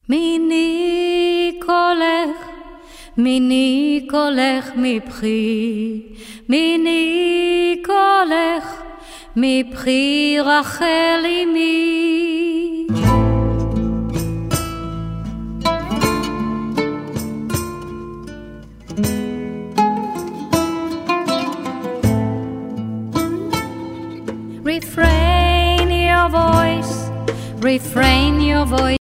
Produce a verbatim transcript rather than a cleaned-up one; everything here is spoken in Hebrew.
מיני קולך, מיני קולך מבכי, מיני קולך מבכי רחל אמי. Refrain your voice, refrain your voice.